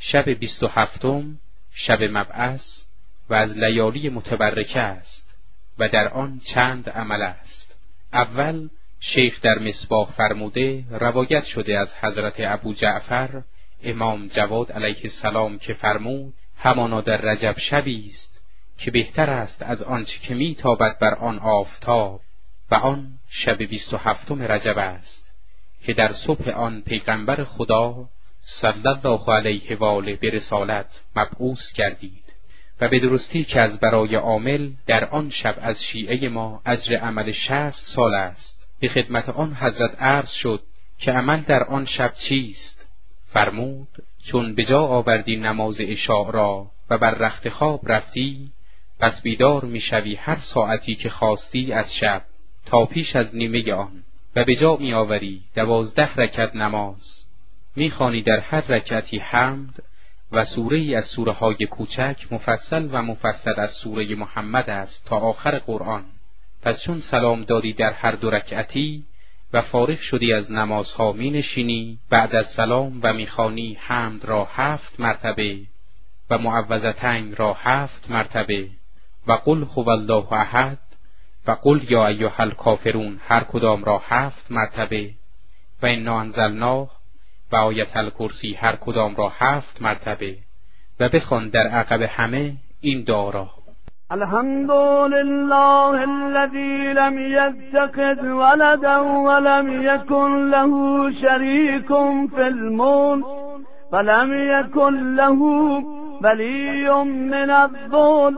شب 27 شب مبعث و از لیالی متبرکه است و در آن چند عمل است. اول شیخ در مصباح فرموده روایت شده از حضرت ابو جعفر امام جواد علیه السلام که فرمود همانا در رجب شبی است که بهتر است از آنچه که میتابد بر آن آفتاب و آن شب 27 رجب است که در صبح آن پیغمبر خدا صلی الله علیه و آله به رسالت مبعوث گردید و به درستی که از برای عامل در آن شب از شیعه ما اجر عمل 60 سال است. به خدمت آن حضرت عرض شد که عمل در آن شب چیست؟ فرمود چون به جا آوردی نماز عشاء را و بر رخت خواب رفتی پس بیدار میشوی هر ساعتی که خواستی از شب تا پیش از نیمه آن و به جا می آوری 12 رکعت نماز، میخوانی در هر رکعتی حمد و سوره ای از سوره های کوچک مفصل و مفصل از سوره محمد است تا آخر قرآن. پس چون سلام دادی در هر 2 رکعتی و فارغ شدی از نمازها می نشینی بعد از سلام و میخوانی حمد را 7 مرتبه و معوذتین را 7 مرتبه و قل هو الله احد و قل یا ایها الکافرون هر کدام را 7 مرتبه و انا انزلناه و آیت الکرسی هر کدام را 7 مرتبه و بخوان در عقب همه این دعا را: الحمد لله الذي لم يتخذ ولدا ولم يكن له شريك في الملك ولم يكن له ولي من الذل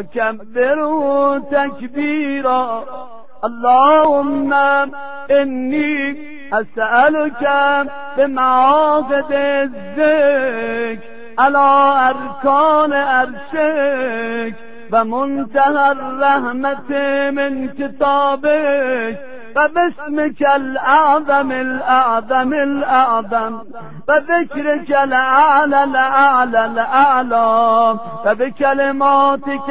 وكبره تكبيرا. اللهم إني أسألك بمعاقد الذكر على أركان عرشك ومنتهى الرحمة من كتابك وباسمك الأعظم الأعظم الأعظم وذكرك الأعلى الأعلى الأعلى وبكلماتك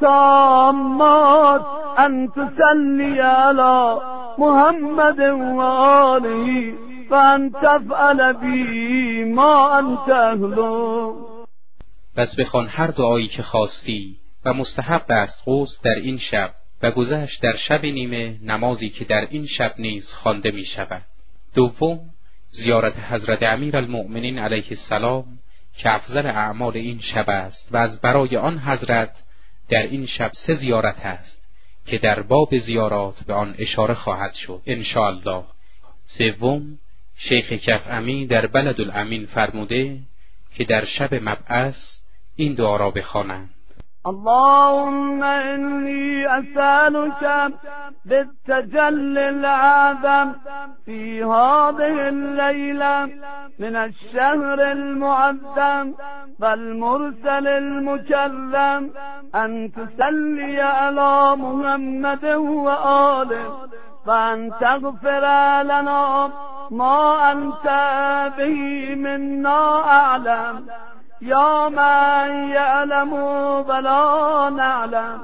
التامات أن تصلي على محمد وآله وأن تفعل بي ما أنت أهله. پس بخوان هر دعایی که خواستی و مستحب است غسل در این شب و گذشت در شب نیمه نمازی که در این شب نیز خوانده می شود. دوم زیارت حضرت امیرالمؤمنین علیه السلام که افضل اعمال این شب است و از برای آن حضرت در این شب 3 زیارت است که در باب زیارات به آن اشاره خواهد شد انشاءالله. سوم شیخ کفعمی در بلدالامین فرموده که در شب مبعث این دعا را بخوانند: اللهم إني أسألك بالتجلي الأعظم في هذه الليلة من الشهر المعظم والمرسل المكرم أن تصلي على محمد وآله وأن تغفر لنا ما أنت به منا أعلم يا من يعلم ولا نعلم.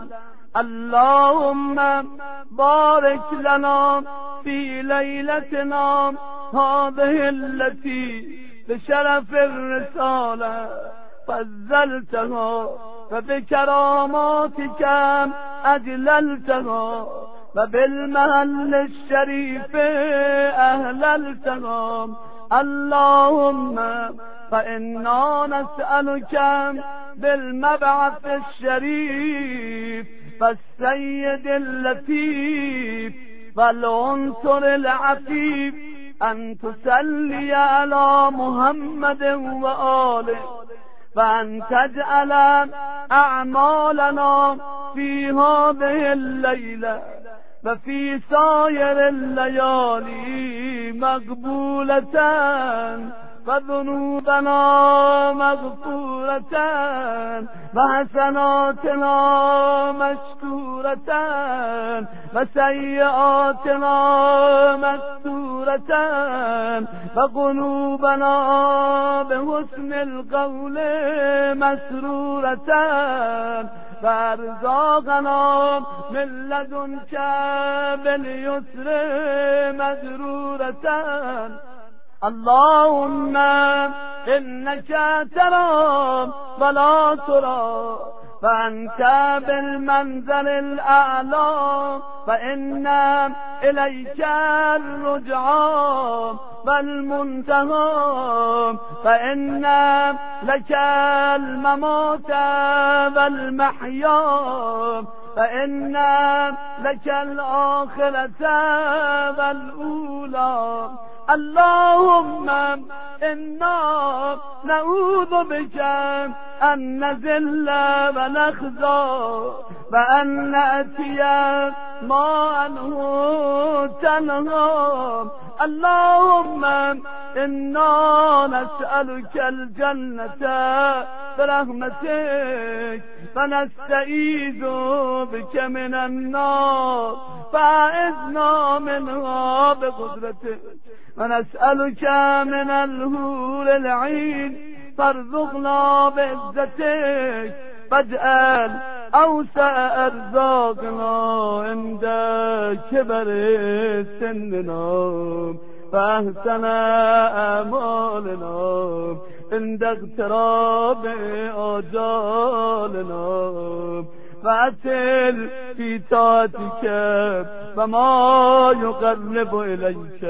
اللهم بارك لنا في ليلتنا هذه التي بشرف الرسالة فضلتها وبكراماتك أجللتها وبالمحل الشريف أهللتها. اللهم فإنا نسألك بالمبعث الشريف والسيد اللطيف والعنصر العفيف أن تصلي على محمد وآله وأن تجعل أعمالنا في هذه الليلة وفي سائر الليالي مقبولة وذنوبنا مغفورة وحسناتنا مشكورة وسيئاتنا مستورة وقلوبنا بحسن القول مسرورة وارزاقنا من لدنك باليسر مجرورة. اللهم إنك ترى ولا ترى، فأنت بالمنزل الأعلى، فإن إليك الرجعى والمنتهى، فإن لك الممات والمحيا، فإن لك الآخرة والأولى. اللهم إنا نعوذ بك أن نذل ونخزى، وأن نأتي ما أنه تنهى. اللهم إنا نسألك الجنة برحمتك، فنستعيذ بك من النار فأعذنا منها بقدرتك، ونسألك من الهور العين فارزقنا بعزتك، فاجعل أوسع أرزاقنا عند كبر سننا، فأحسن أعمالنا عند اقتراب آجالنا، فأتل في طاعتك وما يقرب إليك،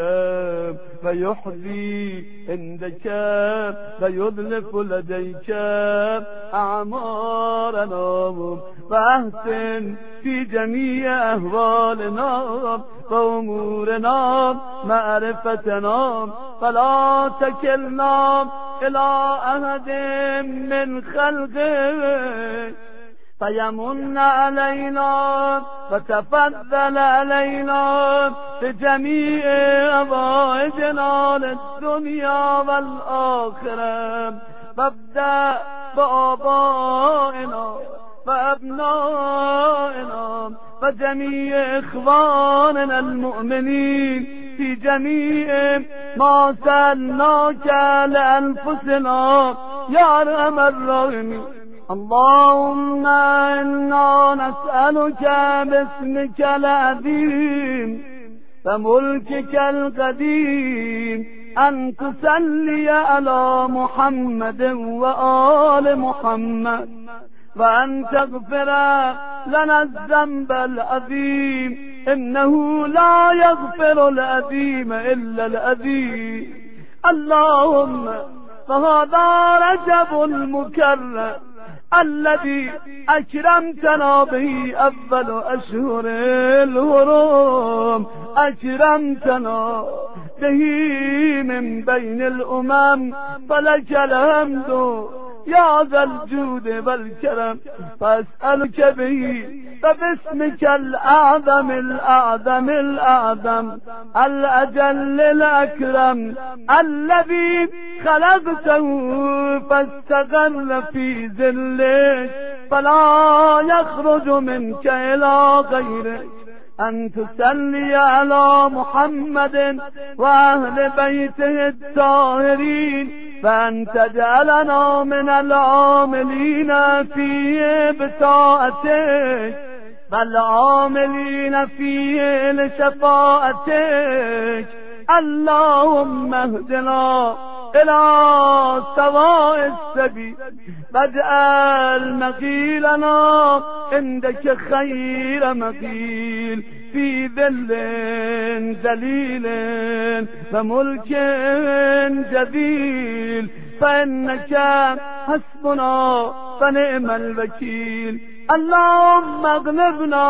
ويحظي عندك ويذلف لديك أعمارنا، فأحسن في جميع أهوالنا وأمورنا معرفتنا، فلا تكلنا إلى أحد من خلقك فيمن علينا وتفضل علينا بجميع أبوابنا للدنيا والآخرة، فابدأ بآبائنا وأبنائنا وجميع إخواننا المؤمنين في جميع ما سألناك لأنفسنا يا أرحم الراحمين. اللهم إنا نسألك باسمك العظيم وملكك القديم أن تصلي على محمد وآل محمد، وأن تغفر لنا الذنب العظيم، إنه لا يغفر العظيم إلا العظيم. اللهم فهذا رجب المكرم الذي أكرمتنا به أول أشهر الهرم، أكرمتنا به من بين الأمم، فلك الحمد يا ذا الجود والكرم. فأسألك به فباسمك الأعظم الأعظم الأعظم الأجل الأكرم الذي خلقته فاستغل في ذلك فلا يخرج منك إلى غيرك، أن تصلي على محمد وأهل بيته الطاهرين، فأن تجعلنا من العاملين فيه بطاعتك والعاملين فيه لشفاعتك. اللهم اهدنا إلى سواء السبيل، واجعل مقيلنا عندك خير مقيل، في ذل ذليل وملك جديل، فإنك حسبنا فنعم الوكيل. اللهم اغلبنا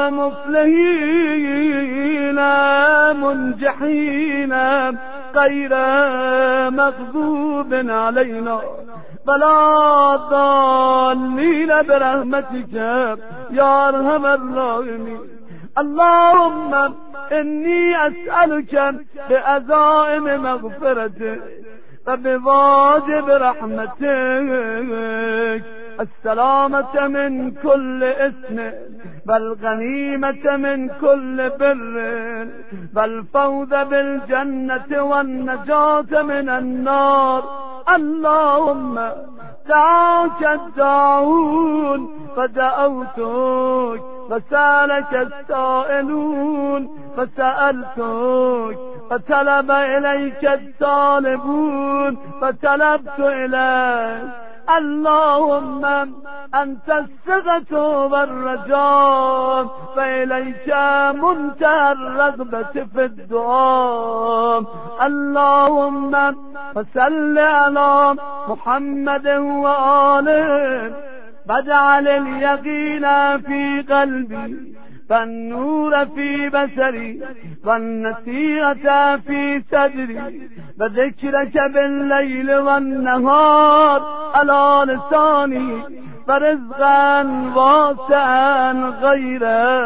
مفلحين منجحين غير مغضوب علينا ولا ضالين برحمتك يا أرحم الراحمين. اللهم إني أسألك بعزائم مغفرتك وبواجب رحمتك السلامة من كل إثم، والغنيمة من كل بر، والفوز بالجنة والنجاة من النار. اللهم دعاك الداعون فدعوتك، وسألك السائلون فسألتك، فطلب إليك الطالبون فطلبت إليك. اللهم أنت الثقة والرجاء، فإليك منتهى الرغبة في الدعاء. اللهم فصل على محمد وآله، واجعل اليقين في قلبي، والنور في بصري، والنصيحة في صدري، وذكرك بالليل والنهار على لساني، فرزقا واسعا غير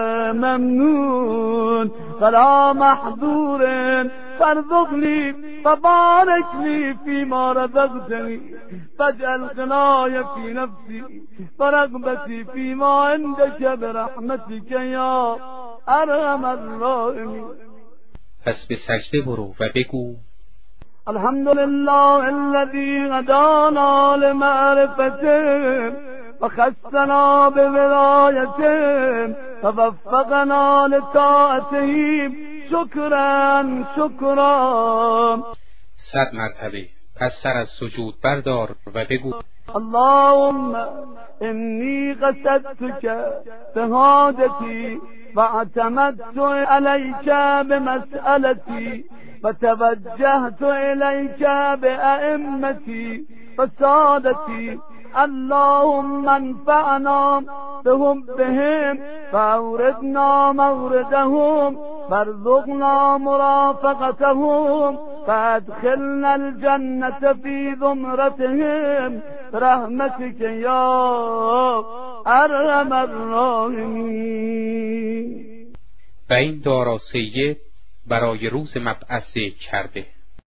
ممنون ولا محظور، فارزقني وبارك لي فيما رزقتني، فاجعل غناي في نفسي ورغبتي فيما عندك برحمتك یا ارحم الراحمین. پس به سجده برو و بگو الحمد لله الذي هدانا لمعرفته وخصنا بولایته ووفقنا لطاعته. شکرا شکرا. 100 مرتبه. پس سر از سجود بردار و بگو اللهم إني قصدتك بحاجتي واعتمدت عليك بمسألتي وتوجهت إليك بأئمتي وسادتي. اللهم انفعنا بحبهم فأوردنا موردهم وارزقنا مرافقتهم فادخلنا الجنة في زمرتهم برحمتك یا ارحم الراحمین. و این دعا را سید برای روز مبعث ذکر کرده.